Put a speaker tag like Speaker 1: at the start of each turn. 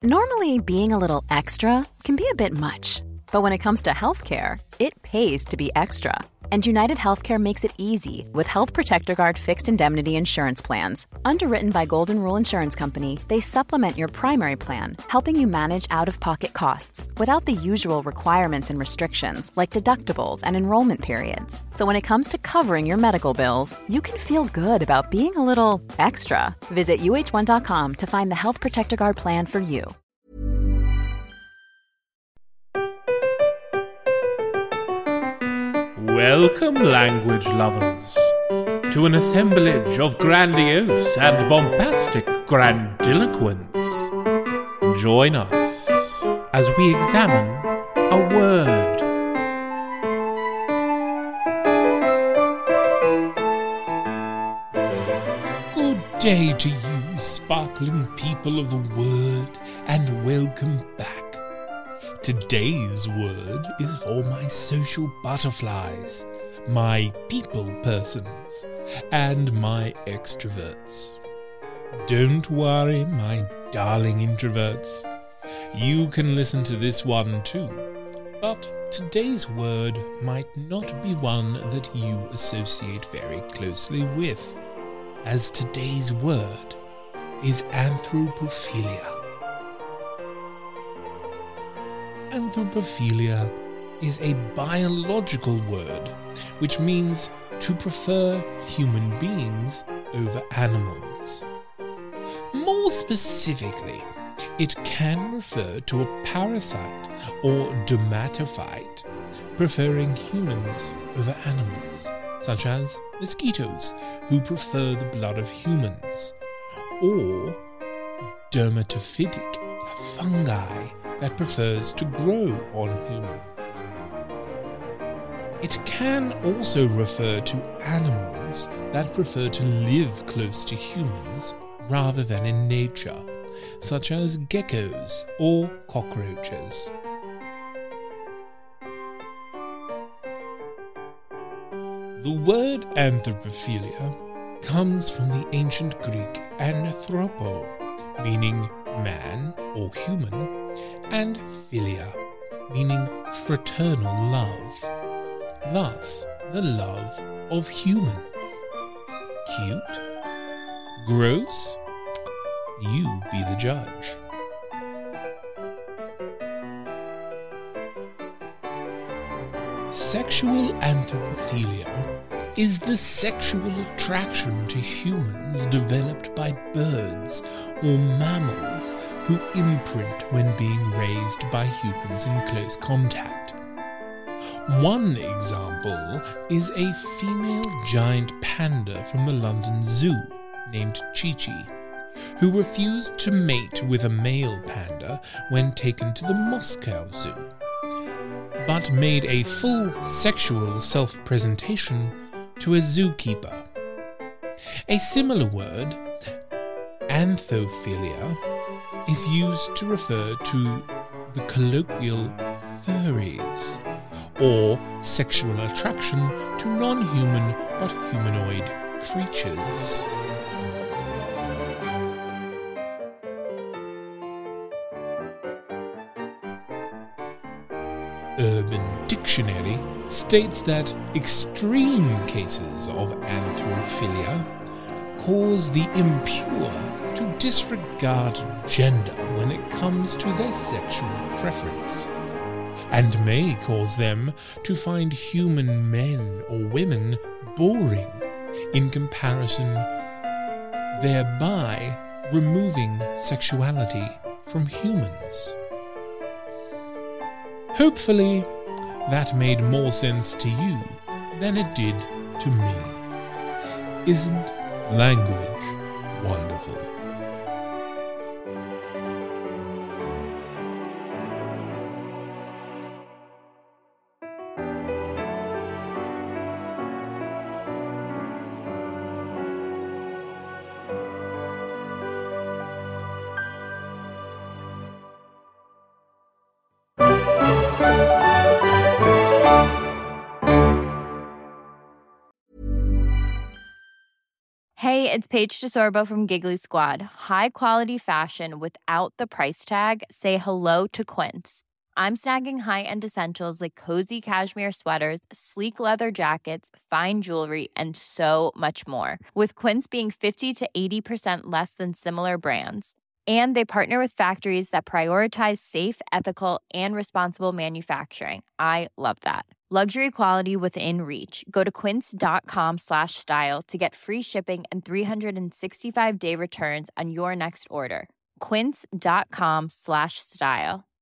Speaker 1: Normally, being a little extra can be a bit much, but when it comes to healthcare, it pays to be extra. And United Healthcare makes it easy with Health Protector Guard fixed indemnity insurance plans. Underwritten by Golden Rule Insurance Company, they supplement your primary plan, helping you manage out-of-pocket costs without the usual requirements and restrictions like deductibles and enrollment periods. So when it comes to covering your medical bills, you can feel good about being a little extra. Visit uh1.com to find the Health Protector Guard plan for you.
Speaker 2: Welcome, language lovers, to an assemblage of grandiose and bombastic grandiloquence. Join us as we examine a word. Good day to you, sparkling people of the word, and welcome back. Today's word is for my social butterflies, my people persons, and my extroverts. Don't worry, my darling introverts. You can listen to this one too, but today's word might not be one that you associate very closely with, as today's word is anthropophilia. Anthropophilia is a biological word, which means to prefer human beings over animals. More specifically, it can refer to a parasite or dermatophyte preferring humans over animals, such as mosquitoes who prefer the blood of humans, or dermatophytic fungi that prefers to grow on humans. It can also refer to animals that prefer to live close to humans rather than in nature, such as geckos or cockroaches. The word anthropophilia comes from the ancient Greek anthropo, meaning man or human, and philia, meaning fraternal love. Thus, the love of humans. Cute? Gross? You be the judge. Sexual anthropophilia is the sexual attraction to humans developed by birds or mammals who imprint when being raised by humans in close contact. One example is a female giant panda from the London Zoo named Chi-Chi, who refused to mate with a male panda when taken to the Moscow Zoo, but made a full sexual self-presentation to a zookeeper. A similar word, anthophilia, is used to refer to the colloquial furries, or sexual attraction to non-human but humanoid creatures. Urban Dictionary states that extreme cases of anthropophilia cause the impure to disregard gender when it comes to their sexual preference, and may cause them to find human men or women boring in comparison, thereby removing sexuality from humans. Hopefully, that made more sense to you than it did to me. Isn't language wonderful?
Speaker 3: Hey, it's Paige DeSorbo from Giggly Squad. High quality fashion without the price tag. Say hello to Quince. I'm snagging high-end essentials like cozy cashmere sweaters, sleek leather jackets, fine jewelry, and so much more. With Quince being 50 to 80% less than similar brands. And they partner with factories that prioritize safe, ethical, and responsible manufacturing. I love that. Luxury quality within reach. Go to quince.com/style to get free shipping and 365-day returns on your next order. Quince.com/style.